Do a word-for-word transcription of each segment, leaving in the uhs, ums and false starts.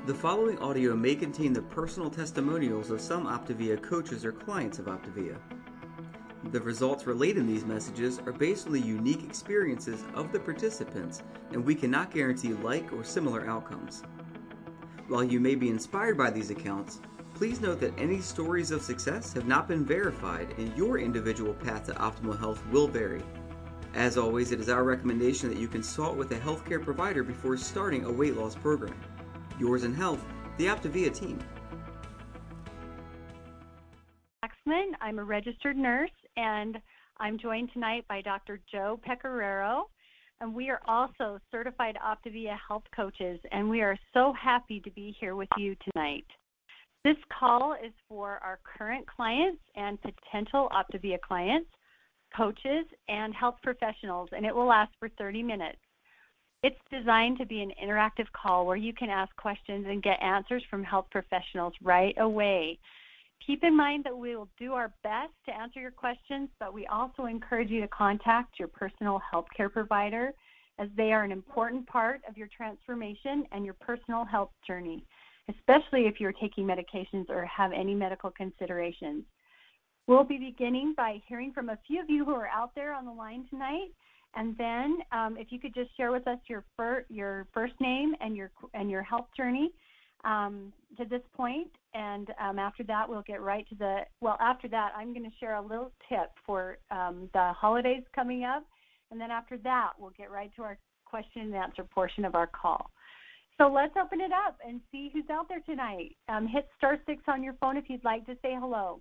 The following audio may contain the personal testimonials of some Optavia coaches or clients of Optavia. The results relayed in these messages are based on the unique experiences of the participants, and we cannot guarantee like or similar outcomes. While you may be inspired by these accounts, please note that any stories of success have not been verified, and your individual path to optimal health will vary. As always, it is our recommendation that you consult with a healthcare provider before starting a weight loss program. Yours in health, the Optavia team. Waxman. I'm a registered nurse, and I'm joined tonight by Doctor Joe Pecoraro, and we are also certified Optavia health coaches, and we are so happy to be here with you tonight. This call is for our current clients and potential Optavia clients, coaches, and health professionals, and it will last for thirty minutes. It's designed to be an interactive call where you can ask questions and get answers from health professionals right away. Keep in mind that we will do our best to answer your questions, but we also encourage you to contact your personal healthcare provider, as they are an important part of your transformation and your personal health journey, especially if you're taking medications or have any medical considerations. We'll be beginning by hearing from a few of you who are out there on the line tonight. And then, um, if you could just share with us your fir your first name and your and your health journey um, to this point, and um, after that, we'll get right to the. Well, after that, I'm going to share a little tip for um, the holidays coming up, and then after that, we'll get right to our question and answer portion of our call. So let's open it up and see who's out there tonight. Um, hit star six on your phone if you'd like to say hello.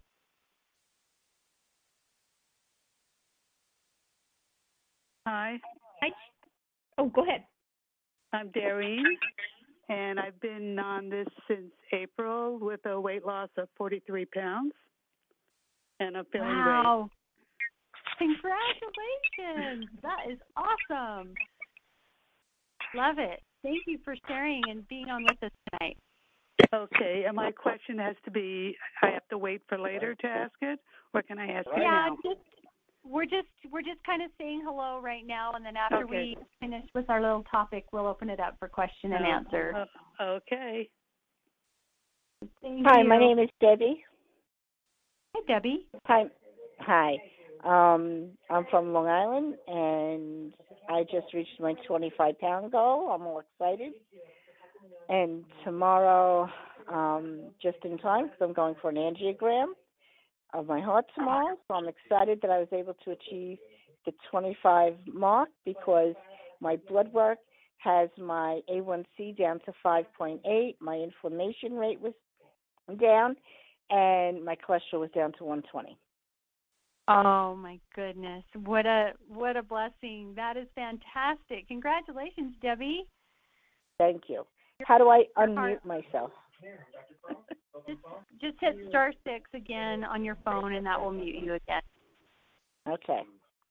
Hi. Hi. Oh, go ahead. I'm Darlene, and I've been on this since April with a weight loss of forty-three pounds, and I'm feeling wow. great. Congratulations. That is awesome. Love it. Thank you for sharing and being on with us tonight. Okay, and my question has to be, I have to wait for later to ask it, or can I ask it yeah, now? Just, we're just we're just kind of saying hello right now, and then after okay. we finish with our little topic, we'll open it up for question and uh, answer. Uh, okay. Thank Hi, you. my name is Debbie. Hi, Debbie. Hi. Hi. Um, I'm from Long Island, and I just reached my twenty-five pound goal. I'm all excited. And tomorrow, um, just in time, because I'm going for an angiogram of my heart tomorrow, so I'm excited that I was able to achieve the twenty-five mark, because my blood work has my A one C down to five point eight, my inflammation rate was down, and my cholesterol was down to one twenty. Oh my goodness. What a what a blessing. That is fantastic. Congratulations, Debbie. Thank you. How do I unmute myself? Just, just hit star six again on your phone, and that will mute you again. Okay.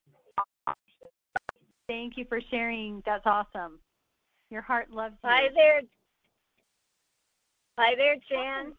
Thank you for sharing. That's awesome. Your heart loves you. Hi there. Hi there, Jan.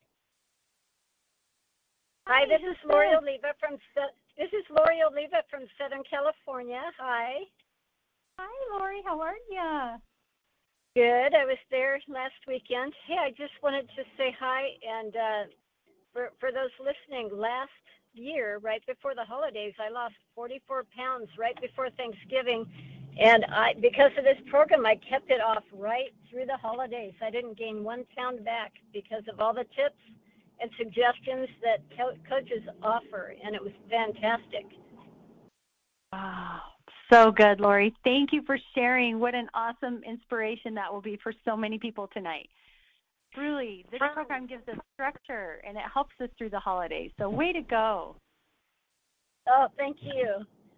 Hi, this is Lori Oliva from this is Lori Oliva from Southern California. Hi. Hi, Lori. How are you? Good. I was there last weekend. Hey, I just wanted to say hi, and uh, for for those listening, last year, right before the holidays, I lost forty-four pounds right before Thanksgiving, and I because of this program, I kept it off right through the holidays. I didn't gain one pound back because of all the tips and suggestions that co- coaches offer, and it was fantastic. Wow. So good, Lori. Thank you for sharing. What an awesome inspiration that will be for so many people tonight. Truly, this program gives us structure, and it helps us through the holidays. So way to go. Oh, thank you.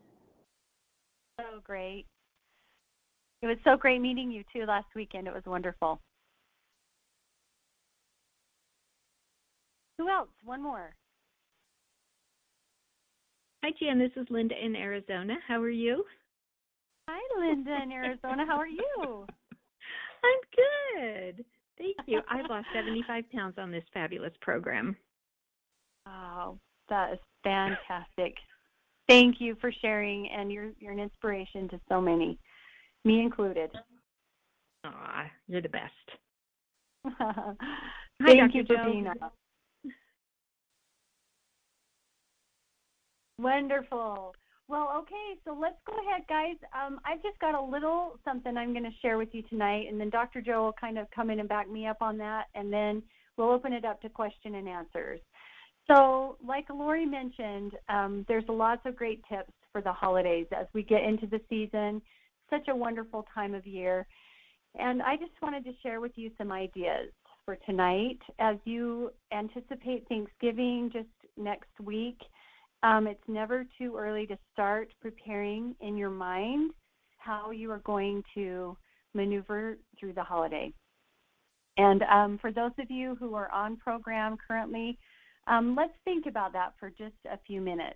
So great. It was so great meeting you, too, last weekend. It was wonderful. Who else? One more. Hi, Jan. This is Linda in Arizona. How are you? Hi, Linda in Arizona. How are you? I'm good. Thank you. I've lost seventy-five pounds on this fabulous program. Oh, that is fantastic. Thank you for sharing, and you're, you're an inspiration to so many, me included. Aw, you're the best. Hi, Thank Doctor you for Joe. being up. Wonderful. Well, okay, so let's go ahead, guys. Um, I've just got a little something I'm going to share with you tonight, and then Doctor Joe will kind of come in and back me up on that, and then we'll open it up to question and answers. So, like Lori mentioned, um, there's lots of great tips for the holidays as we get into the season. Such a wonderful time of year. And I just wanted to share with you some ideas for tonight as you anticipate Thanksgiving just next week. Um, it's never too early to start preparing in your mind how you are going to maneuver through the holiday. And um, for those of you who are on program currently, um, let's think about that for just a few minutes.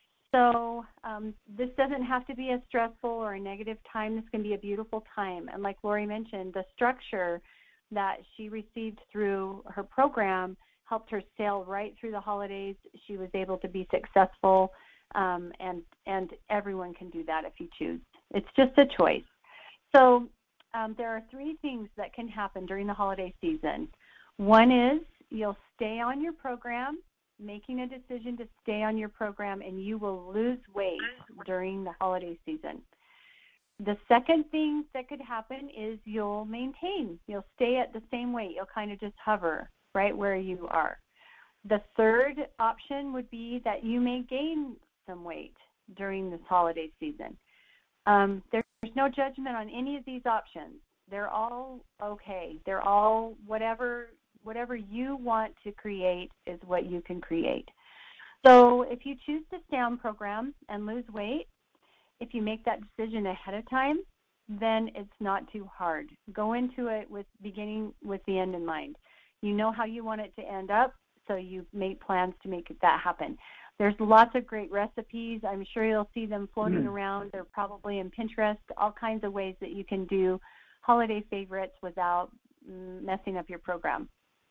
So um, this doesn't have to be a stressful or a negative time. This can be a beautiful time. And like Lori mentioned, the structure that she received through her program helped her sail right through the holidays. She was able to be successful, um, and and everyone can do that if you choose. It's just a choice. So um, there are three things that can happen during the holiday season. One is you'll stay on your program, making a decision to stay on your program, and you will lose weight during the holiday season. The second thing that could happen is you'll maintain. You'll stay at the same weight. You'll kind of just hover right where you are. The third option would be that you may gain some weight during this holiday season. Um, there's no judgment on any of these options. They're all okay. They're all whatever whatever you want to create is what you can create. So if you choose to stay on program and lose weight, if you make that decision ahead of time, then it's not too hard. Go into it with beginning with the end in mind. You know how you want it to end up, so you make plans to make that happen. There's lots of great recipes. I'm sure you'll see them floating mm. around. They're probably in Pinterest, all kinds of ways that you can do holiday favorites without messing up your program.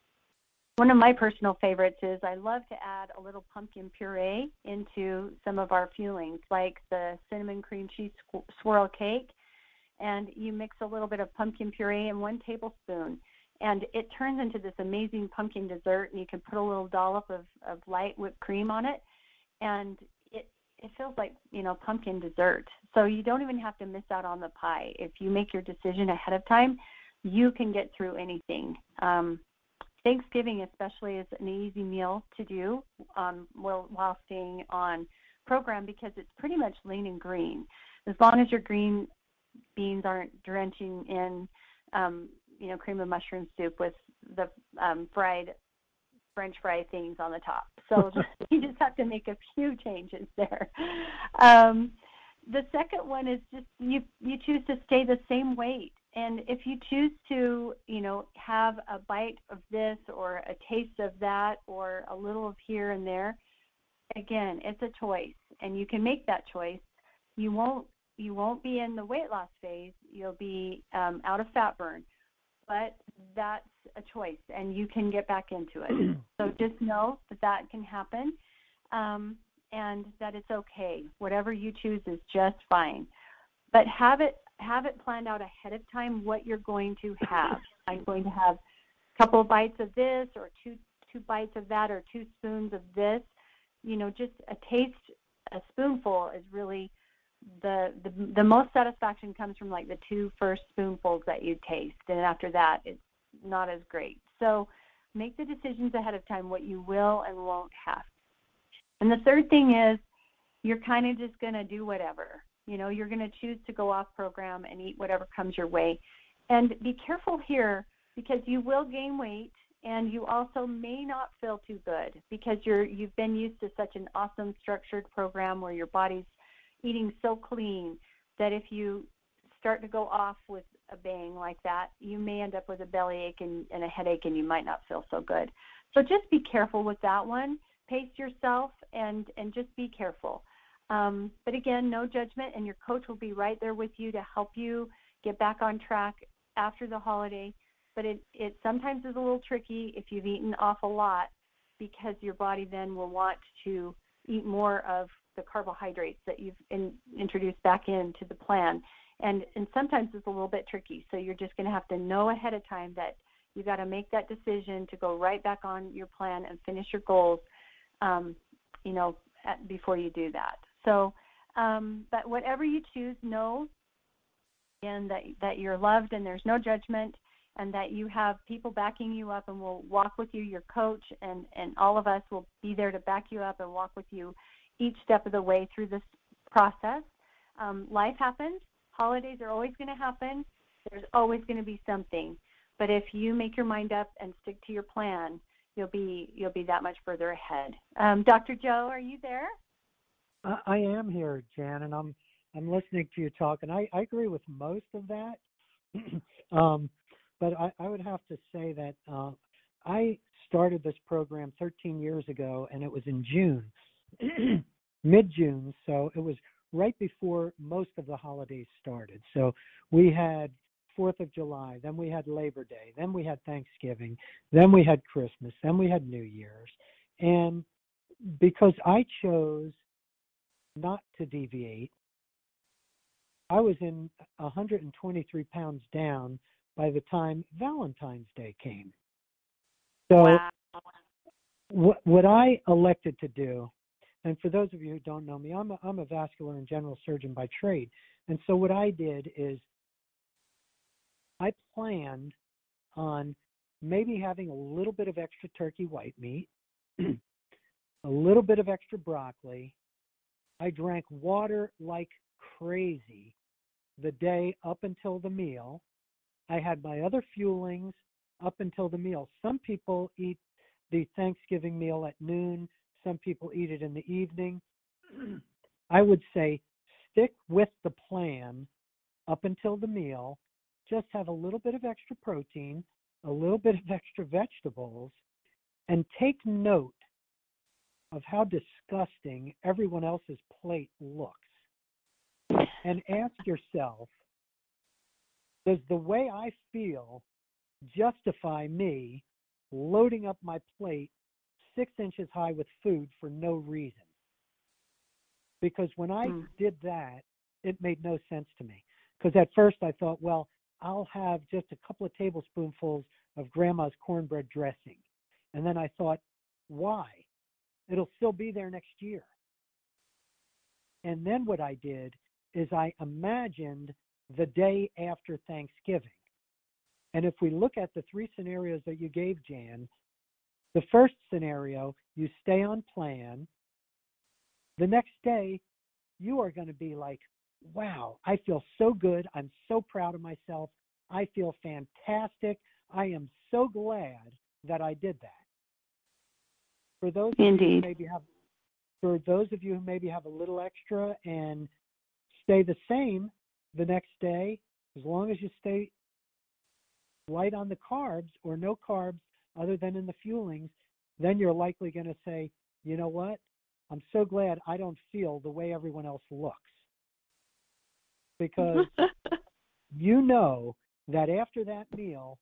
One of my personal favorites is I love to add a little pumpkin puree into some of our fuelings, like the cinnamon cream cheese swirl cake, and you mix a little bit of pumpkin puree in one tablespoon, and it turns into this amazing pumpkin dessert, and you can put a little dollop of, of light whipped cream on it, and it, it feels like, you know, pumpkin dessert. So you don't even have to miss out on the pie. If you make your decision ahead of time, you can get through anything. Um, Thanksgiving especially is an easy meal to do um, while, while staying on program because it's pretty much lean and green. As long as your green beans aren't drenching in, um, you know, cream of mushroom soup with the um, fried French fry things on the top. So just, you just have to make a few changes there. Um, the second one is just you, you choose to stay the same weight. And if you choose to, you know, have a bite of this or a taste of that or a little of here and there, again, it's a choice, and you can make that choice. You won't you won't be in the weight loss phase. You'll be um, out of fat burn, but that's a choice, and you can get back into it. So just know that that can happen, um, and that it's okay. Whatever you choose is just fine, but have it. have it planned out ahead of time what you're going to have. I'm going to have a couple of bites of this or two two bites of that or two spoons of this. You know, just a taste, a spoonful is really the, the the most satisfaction comes from like the two first spoonfuls that you taste, and after that it's not as great. So make the decisions ahead of time what you will and won't have. And the third thing is you're kind of just going to do whatever. You know, you're going to choose to go off program and eat whatever comes your way. And be careful here because you will gain weight and you also may not feel too good because you're, you've been used to such an awesome structured program where your body's eating so clean that if you start to go off with a bang like that, you may end up with a bellyache and, and a headache and you might not feel so good. So just be careful with that one. Pace yourself and, and just be careful. Um, but again, no judgment, and your coach will be right there with you to help you get back on track after the holiday. But it, it sometimes is a little tricky if you've eaten off a lot because your body then will want to eat more of the carbohydrates that you've in, introduced back into the plan. And, and sometimes it's a little bit tricky, so you're just going to have to know ahead of time that You got to make that decision to go right back on your plan and finish your goals, um, you know, at, before you do that. So, um, but whatever you choose, know and that that you're loved and there's no judgment, and that you have people backing you up and will walk with you, your coach, and, and all of us will be there to back you up and walk with you each step of the way through this process. Um, life happens. Holidays are always going to happen. There's always going to be something. But if you make your mind up and stick to your plan, you'll be you'll be that much further ahead. Um, Doctor Joe, are you there? I, I am here, Jan, and I'm I'm listening to you talk, and I, I agree with most of that. um, but I, I would have to say that uh, I started this program thirteen years ago, and it was in June, mid-June, so it was right before most of the holidays started. So we had fourth of July, then we had Labor Day, then we had Thanksgiving, then we had Christmas, then we had New Year's. And because I chose not to deviate, I was in one hundred twenty-three pounds down by the time Valentine's Day came. So wow. what, what I elected to do, and for those of you who don't know me, I'm a, I'm a vascular and general surgeon by trade. And so what I did is I planned on maybe having a little bit of extra turkey white meat, a little bit of extra broccoli. I drank water like crazy the day up until the meal. I had my other fuelings up until the meal. Some people eat the Thanksgiving meal at noon. Some people eat it in the evening. I would say stick with the plan up until the meal. Just have a little bit of extra protein, a little bit of extra vegetables, and take note of how disgusting everyone else's plate looks. And ask yourself, does the way I feel justify me loading up my plate six inches high with food for no reason? Because when I mm. did that, it made no sense to me. Because at first I thought, well, I'll have just a couple of tablespoonfuls of grandma's cornbread dressing. And then I thought, why? It'll still be there next year. And then what I did is I imagined the day after Thanksgiving. And if we look at the three scenarios that you gave, Jan, the first scenario, you stay on plan. The next day, you are going to be like, wow, I feel so good. I'm so proud of myself. I feel fantastic. I am so glad that I did that. For those of you who maybe have, for those of you who maybe have a little extra and stay the same the next day, as long as you stay light on the carbs or no carbs other than in the fuelings, then you're likely going to say, you know what? I'm so glad I don't feel the way everyone else looks. Because you know that after that meal,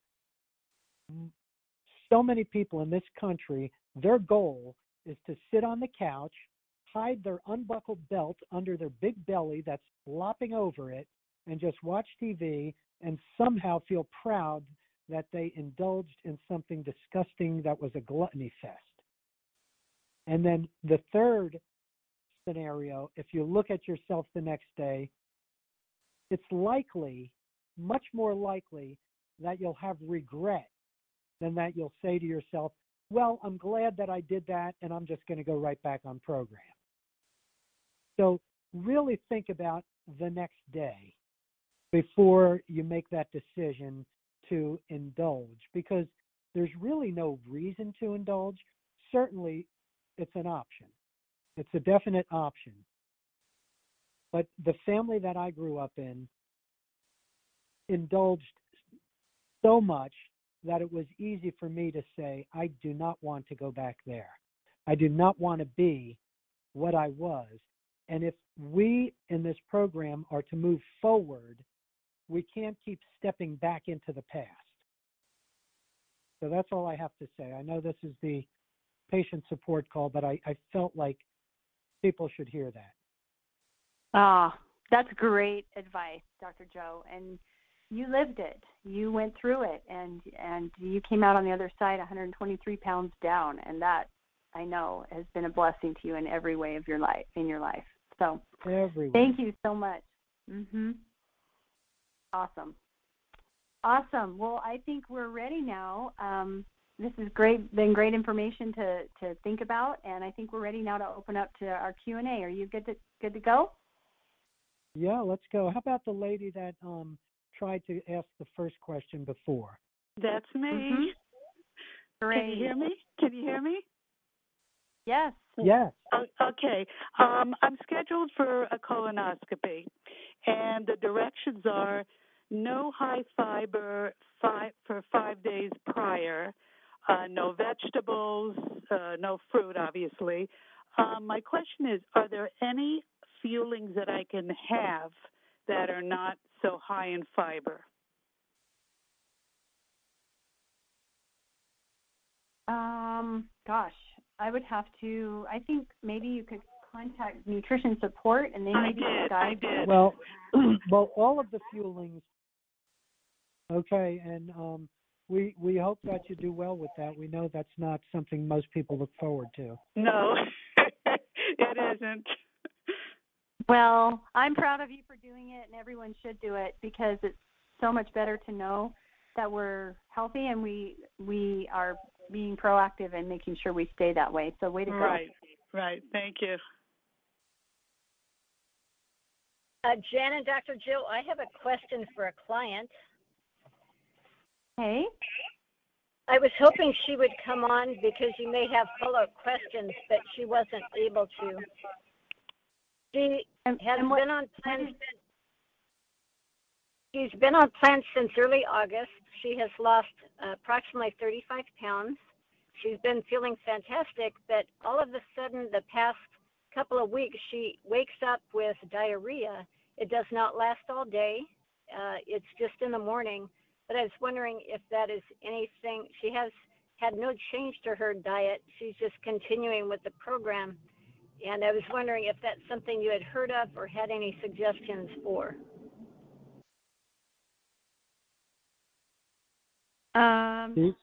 so many people in this country, their goal is to sit on the couch, hide their unbuckled belt under their big belly that's flopping over it, and just watch T V and somehow feel proud that they indulged in something disgusting that was a gluttony fest. And then the third scenario, if you look at yourself the next day, it's likely, much more likely, that you'll have regret than that you'll say to yourself, well, I'm glad that I did that, and I'm just going to go right back on program. So really think about the next day before you make that decision to indulge, because there's really no reason to indulge. Certainly, it's an option. It's a definite option. But the family that I grew up in indulged so much that it was easy for me to say, I do not want to go back there. I do not want to be what I was. And if we in this program are to move forward, we can't keep stepping back into the past. So that's all I have to say. I know this is the patient support call, but I, I felt like people should hear that. Ah, that's great advice, Doctor Joe. And you lived it. You went through it, and and you came out on the other side one hundred twenty-three pounds down, and that, I know, has been a blessing to you in every way of your life, in your life. So Everywhere. thank you so much. Mhm. Awesome. Awesome. Well, I think we're ready now. Um, this has great, been great information to, to think about, and I think we're ready now to open up to our Q and A. Are you good to good to go? Yeah, let's go. How about the lady that um tried to ask the first question before? That's me. Mm-hmm. Great. Can you hear me? Can you hear me? Yes. Yes. Oh, okay. Um, I'm scheduled for a colonoscopy, and the directions are no high fiber five, for five days prior, uh, no vegetables, uh, no fruit, obviously. Um, my question is, are there any fuelings that I can have that are not so high in fiber? Um, gosh, I would have to, I think maybe you could contact nutrition support, and they I maybe did. I guide. did. Well, well, all of the fuelings. Okay, and um, we we hope that you do well with that. We know that's not something most people look forward to. No, it isn't. Well, I'm proud of you for doing it, and everyone should do it, because it's so much better to know that we're healthy and we we are being proactive and making sure we stay that way. So way to go. Right, right. Thank you. Uh, Jan and Doctor Jill, I have a question for a client. Hey. I was hoping she would come on because you may have follow-up questions, but she wasn't able to. She And, has and what, been on plan. She's been on plan since early August. She has lost uh, approximately thirty-five pounds. She's been feeling fantastic, but all of a sudden, the past couple of weeks, she wakes up with diarrhea. It does not last all day. Uh, it's just in the morning. But I was wondering if that is anything. She has had no change to her diet. She's just continuing with the program. And I was wondering if that's something you had heard of or had any suggestions for. Um, See?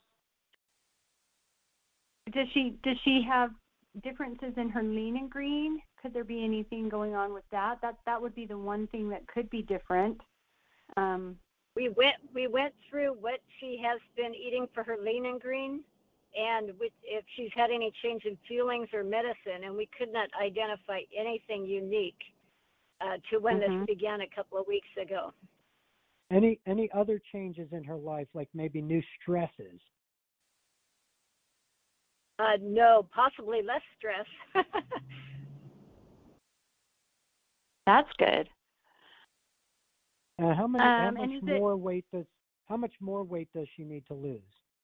does she does she have differences in her lean and green? Could there be anything going on with that? That that would be the one thing that could be different. Um, we went we went through what she has been eating for her lean and green, and with, if she's had any change in fuelings or medicine, and we could not identify anything unique uh, to when mm-hmm. this began a couple of weeks ago. Any any other changes in her life, like maybe new stresses? Uh, no, possibly less stress. That's good. Uh, how many? Um, how much more it, weight does? How much more weight does she need to lose?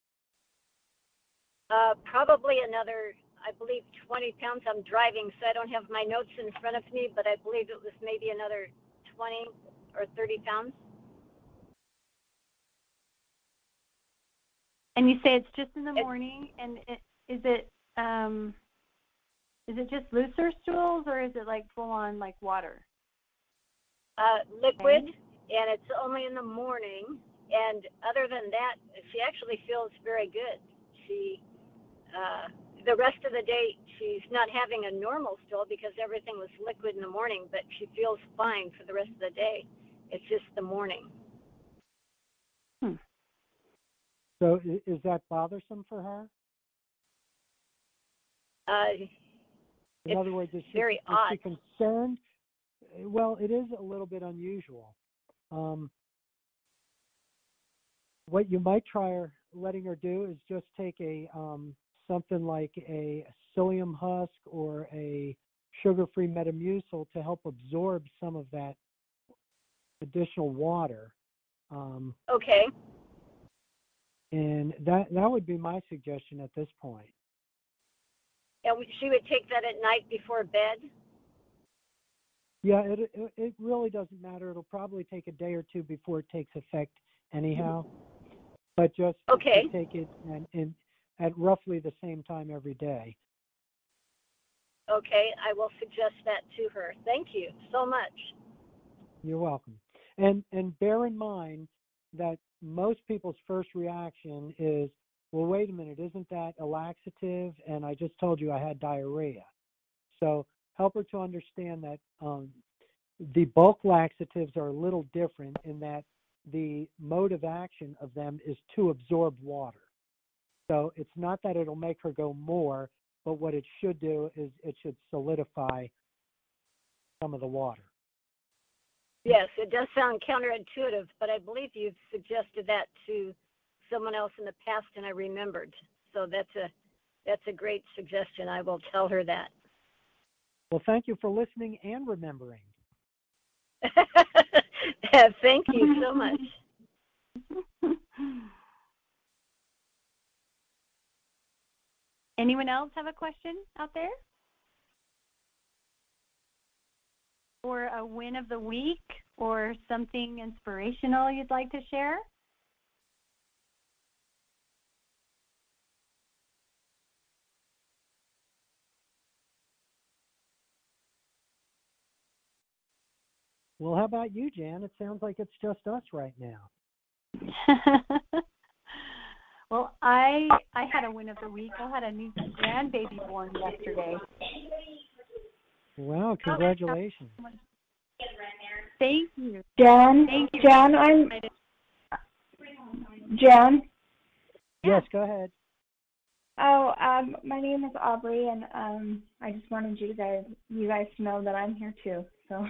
Uh, probably another, I believe, twenty pounds. I'm driving, so I don't have my notes in front of me, but I believe it was maybe another twenty or thirty pounds. And you say it's just in the morning, and it, is it um, is it just looser stools, or is it like full on like water? Uh, liquid, okay. And it's only in the morning. And other than that, she actually feels very good. She, uh, the rest of the day, she's not having a normal stool because everything was liquid in the morning, but she feels fine for the rest of the day. It's just the morning. Hmm. So is that bothersome for her? Uh, in other words, is she, very is odd. she concerned? Well, it is a little bit unusual. Um, what you might try her, letting her do is just take a um, something like a psyllium husk or a sugar-free Metamucil to help absorb some of that additional water. Um, okay. And that that would be my suggestion at this point. And she would take that at night before bed? Yeah, it, it it really doesn't matter. It'll probably take a day or two before it takes effect anyhow. But just okay. to take it and, and at roughly the same time every day. Okay, I will suggest that to her. Thank you so much. You're welcome. And and bear in mind that most people's first reaction is, well, wait a minute, isn't that a laxative? And I just told you I had diarrhea. So help her to understand that um, the bulk laxatives are a little different in that the mode of action of them is to absorb water. So it's not that it'll make her go more, but what it should do is it should solidify some of the water. Yes, it does sound counterintuitive, but I believe you've suggested that to someone else in the past, and I remembered. So that's a that's a great suggestion. I will tell her that. Well, thank you for listening and remembering. Thank you so much. Anyone else have a question out there? Or a win of the week or something inspirational you'd like to share? Well, how about you, Jan? It sounds like it's just us right now. Well, I I had a win of the week. I had a new grandbaby born yesterday. Wow, congratulations. Thank you. Jan, Thank you. Jan, I'm, Jan? Yes, go ahead. Oh, um, my name is Aubrey, and um, I just wanted you guys, you guys to know that I'm here too. So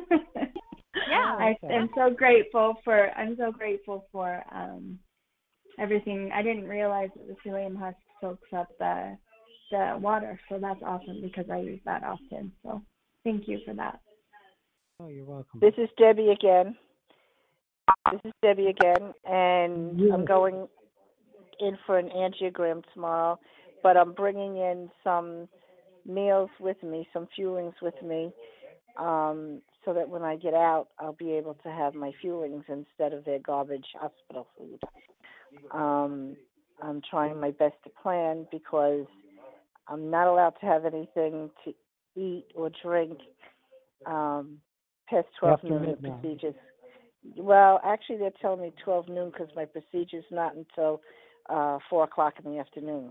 yeah, I am so grateful for. I'm so grateful for um, everything. I didn't realize that the psyllium husk soaks up the the water, so that's awesome because I use that often. So thank you for that. Oh, you're welcome. This is Debbie again. This is Debbie again, and yes. I'm going in for an angiogram tomorrow, but I'm bringing in some meals with me, some fuelings with me, um, so that when I get out, I'll be able to have my fuelings instead of their garbage hospital food. Um, I'm trying my best to plan because I'm not allowed to have anything to eat or drink um, past twelve After noon. midnight. The procedures. Well, actually, they're telling me twelve noon because my procedure's not until uh, four o'clock in the afternoon.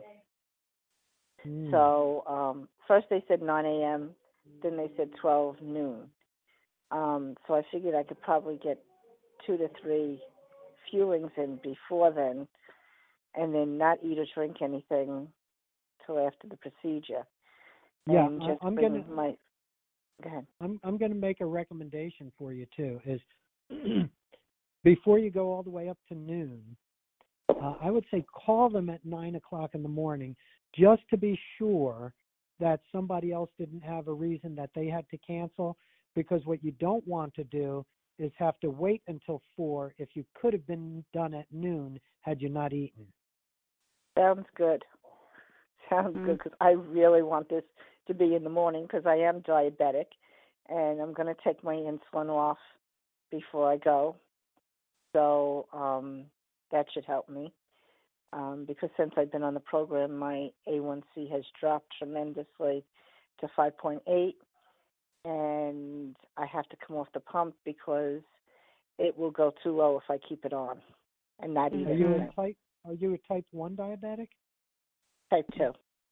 Mm. So um, first they said nine a.m., then they said twelve noon. Um, so I figured I could probably get two to three fuelings in before then, and then not eat or drink anything till after the procedure. Yeah, and I, just I'm bring gonna. my. Go ahead. I'm I'm gonna make a recommendation for you too. Is before you go all the way up to noon, uh, I would say call them at nine o'clock in the morning just to be sure that somebody else didn't have a reason that they had to cancel. Because what you don't want to do is have to wait until four if you could have been done at noon had you not eaten. Sounds good. Sounds Mm. good because I really want this to be in the morning because I am diabetic, and I'm going to take my insulin off before I go. So um, that should help me um, because since I've been on the program, my A one C has dropped tremendously to five point eight, and I have to come off the pump because it will go too low if I keep it on and not eat Are you anything. a type Are you a type one diabetic? Type two.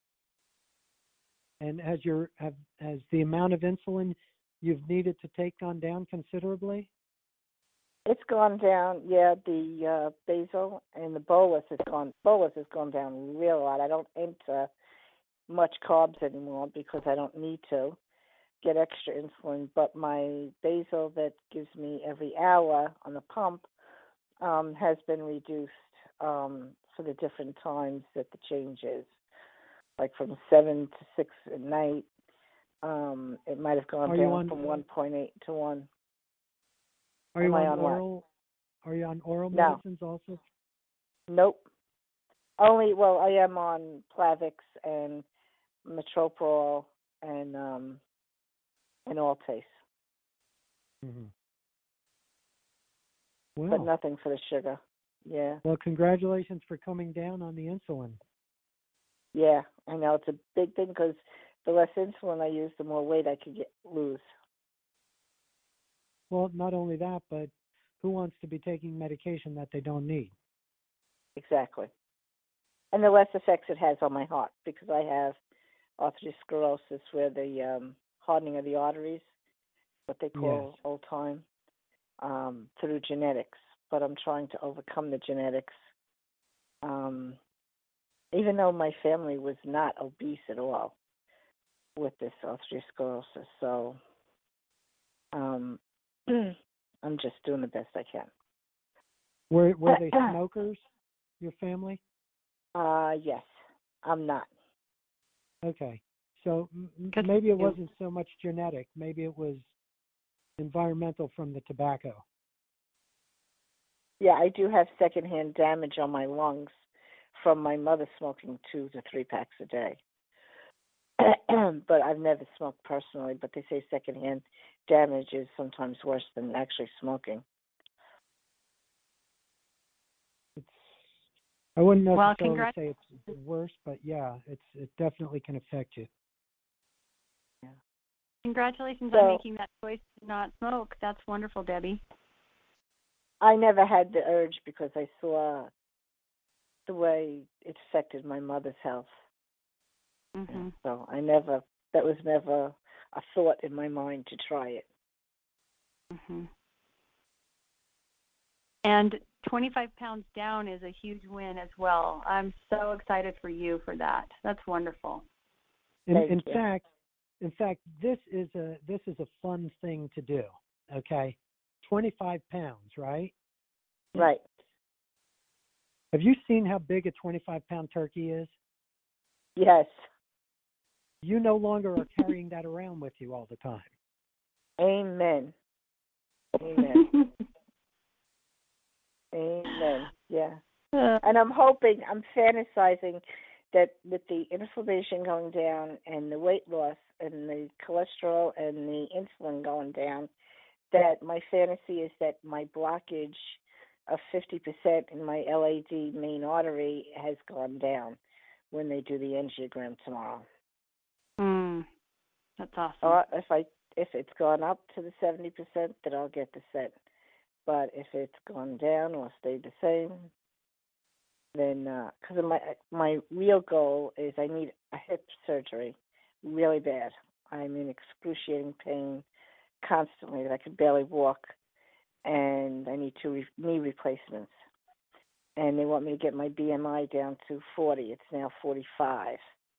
And has your have has the amount of insulin you've needed to take gone down considerably? It's gone down, yeah. The uh, basal and the bolus has gone. Bolus has gone down real a lot. I don't enter much carbs anymore because I don't need to get extra insulin. But my basal that gives me every hour on the pump um, has been reduced um, for the different times that the change is. Like from seven to six at night, um, it might have gone Are you down on- from one point eight to one. Are Am you I on on what? oral? Are you on oral No. medicines also? Nope. Only, well, I am on Plavix and Metoprolol and um, and Altace, Mm-hmm. but Well, nothing for the sugar. Yeah, well, congratulations for coming down on the insulin. yeah. I know it's a big thing because the less insulin I use, the more weight I could get lose. Well, not only that, but who wants to be taking medication that they don't need? Exactly. And the less effects it has on my heart, because I have arteriosclerosis, where the um, hardening of the arteries, what they call Yes. old time, um, through genetics. But I'm trying to overcome the genetics. Um, even though my family was not obese at all with this arteriosclerosis. So um, I'm just doing the best I can. Were were they smokers, your family? Uh, yes, I'm not. Okay. So m- Good maybe it for you. wasn't so much genetic. Maybe it was environmental from the tobacco. Yeah, I do have secondhand damage on my lungs from my mother smoking two to three packs a day. But I've never smoked personally, but they say secondhand damage is sometimes worse than actually smoking. It's, I wouldn't Well, necessarily congrats. say it's worse, but yeah, it's it definitely can affect you. Yeah. Congratulations So- on making that choice to not smoke. That's wonderful, Debbie. I never had the urge because I saw the way it affected my mother's health. Mm-hmm. So I never, that was never a thought in my mind to try it. Mm-hmm. And twenty-five pounds down is a huge win as well. I'm so excited for you for that. That's wonderful. In, Thank in you. fact, in fact, this is a this is a fun thing to do. Okay, twenty-five pounds, right? Right. Have you seen how big a twenty-five pound turkey is? Yes. You no longer are carrying that around with you all the time. Amen. Amen. Amen. Yeah. Uh, And I'm hoping, I'm fantasizing that with the inflammation going down and the weight loss and the cholesterol and the insulin going down, that my fantasy is that my blockage of fifty percent in my L A D main artery has gone down when they do the angiogram tomorrow. mm, that's awesome. Or if I if it's gone up to the seventy percent, then I'll get the set. But if it's gone down or stayed the same, then because uh, my my real goal is I need a hip surgery really bad. I'm in excruciating pain constantly that I can barely walk, and I need two re- knee replacements. And they want me to get my B M I down to forty. It's now forty-five.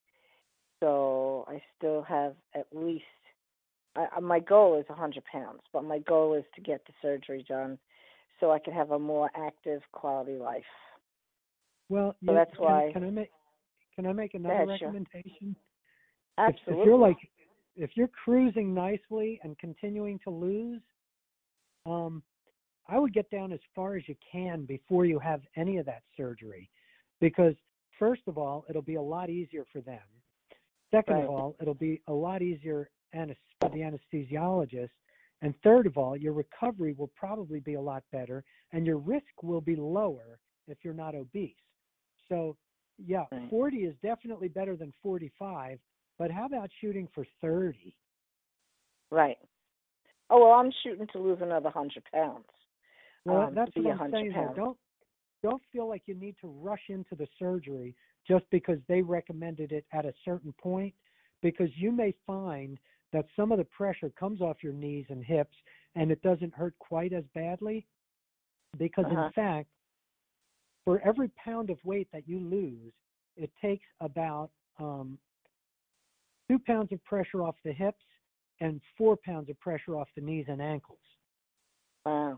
So I still have at least, I, my goal is one hundred pounds, but my goal is to get the surgery done so I can have a more active quality life. Well, So you, that's can, why. Can I make Can I make another ahead, sure. recommendation? Absolutely. If, if you're like, if you're cruising nicely and continuing to lose, um, I would get down as far as you can before you have any of that surgery, because first of all, it'll be a lot easier for them. Second Right. of all, it'll be a lot easier anes- for the anesthesiologist. And third of all, your recovery will probably be a lot better, and your risk will be lower if you're not obese. So, yeah, Right. forty is definitely better than forty-five, but how about shooting for thirty? Right. Oh, well, I'm shooting to lose another one hundred pounds. Well, um, that's to be what I'm one hundred saying, though. pounds. Don't, don't feel like you need to rush into the surgery just because they recommended it at a certain point, because you may find that some of the pressure comes off your knees and hips and it doesn't hurt quite as badly, because Uh-huh. in fact, for every pound of weight that you lose, it takes about um, two pounds of pressure off the hips and four pounds of pressure off the knees and ankles. Wow.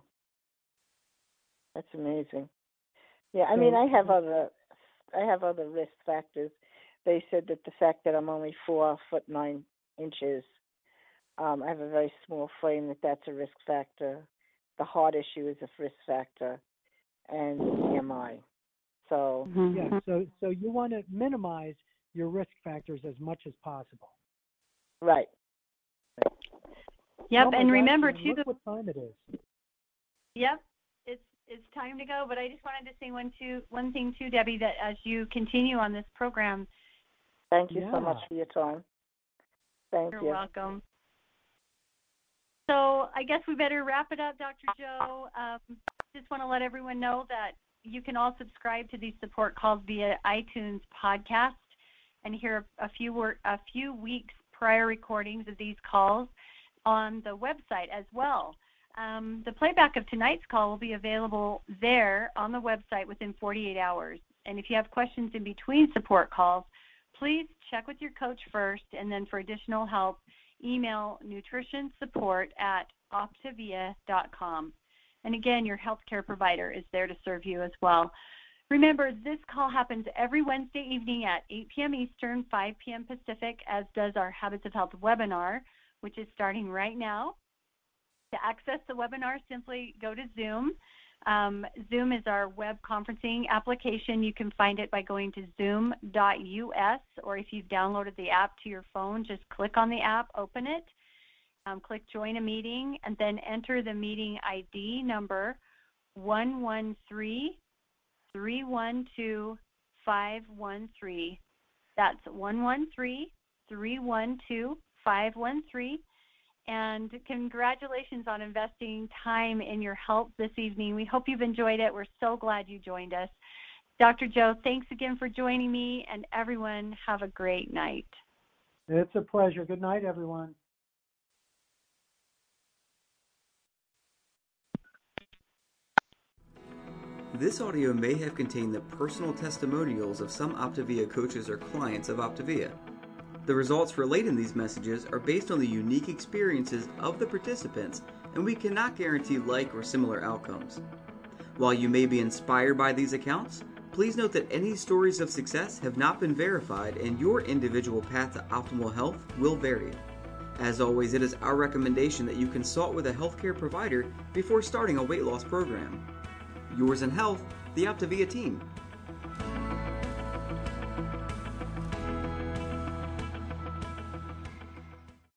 That's amazing. Yeah, I So- mean, I have other, I have other risk factors. They said that the fact that I'm only four foot nine inches, um, I have a very small frame, that that's a risk factor. The heart issue is a risk factor, and the B M I. So, Mhm. Yeah, so so you want to minimize your risk factors as much as possible. right. Yep, Oh my and gosh, remember Jan, too. look what time it is. Yep, it's it's time to go. But I just wanted to say one two one thing too, Debbie, that as you continue on this program, Thank you Yeah. so much for your time. Thank you're you. welcome. So I guess we better wrap it up, Doctor Joe. Um, just want to let everyone know that you can all subscribe to these support calls via iTunes podcast and hear a few wor- a few weeks prior recordings of these calls on the website as well. Um, the playback of tonight's call will be available there on the website within forty-eight hours. And if you have questions in between support calls, please check with your coach first, and then for additional help, email nutrition support at optavia dot com. And again, your healthcare provider is there to serve you as well. Remember, this call happens every Wednesday evening at eight p.m. Eastern, five p.m. Pacific, as does our Habits of Health webinar, which is starting right now. To access the webinar, simply go to Zoom. Um, Zoom is our web conferencing application. You can find it by going to zoom dot U S, or if you've downloaded the app to your phone, just click on the app, open it, um, click Join a Meeting, and then enter the meeting I D number one one three, three one two, five one three. That's one one three, three one two, five one three. And congratulations on investing time in your health this evening. We hope you've enjoyed it. We're so glad you joined us. Doctor Joe, thanks again for joining me, and everyone have a great night. It's a pleasure. Good night, everyone. This audio may have contained the personal testimonials of some Optavia coaches or clients of Optavia. The results relayed in these messages are based on the unique experiences of the participants, and we cannot guarantee like or similar outcomes. While you may be inspired by these accounts, please note that any stories of success have not been verified, and your individual path to optimal health will vary. As always, it is our recommendation that you consult with a healthcare provider before starting a weight loss program. Yours in health, the Optavia team.